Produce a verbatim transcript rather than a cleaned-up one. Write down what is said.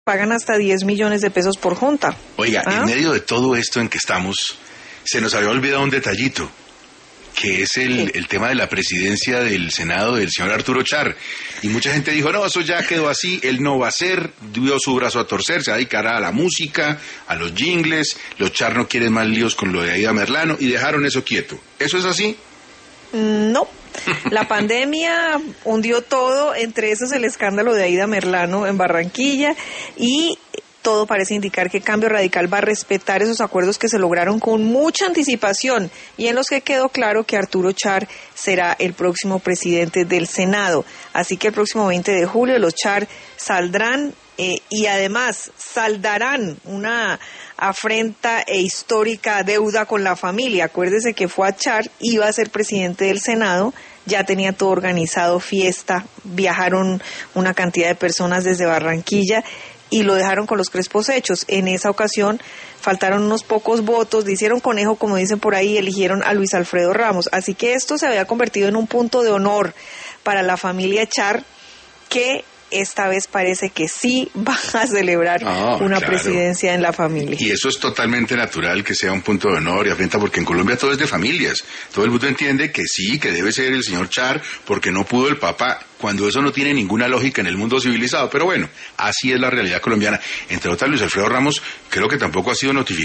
pagan hasta diez millones de pesos por junta. Oiga, ¿Ah? en medio de todo esto en que estamos, se nos había olvidado un detallito, que es el, ¿Qué? el tema de la presidencia del Senado del señor Arturo Char. Y mucha gente dijo, no, eso ya quedó así, él no va a ser, dio su brazo a torcer, se va a dedicar a la música, a los jingles, los Char no quieren más líos con lo de Aida Merlano, y dejaron eso quieto. ¿Eso es así? No. La pandemia hundió todo, entre esos el escándalo de Aida Merlano en Barranquilla, y todo parece indicar que Cambio Radical va a respetar esos acuerdos que se lograron con mucha anticipación y en los que quedó claro que Arturo Char será el próximo presidente del Senado. Así que el próximo veinte de julio los Char saldrán eh, y además saldarán una afrenta e histórica deuda con la familia. Acuérdese que fue a Char, iba a ser presidente del Senado, ya tenía todo organizado, fiesta, viajaron una cantidad de personas desde Barranquilla y lo dejaron con los crespos hechos. En esa ocasión faltaron unos pocos votos, le hicieron conejo, como dicen por ahí, y eligieron a Luis Alfredo Ramos. Así que esto se había convertido en un punto de honor para la familia Char, que esta vez parece que sí va a celebrar oh, una claro. presidencia en la familia. Y eso es totalmente natural que sea un punto de honor y afrenta, porque en Colombia todo es de familias. Todo el mundo entiende que sí, que debe ser el señor Char, porque no pudo el papá, cuando eso no tiene ninguna lógica en el mundo civilizado. Pero bueno, así es la realidad colombiana. Entre otras, Luis Alfredo Ramos creo que tampoco ha sido notificado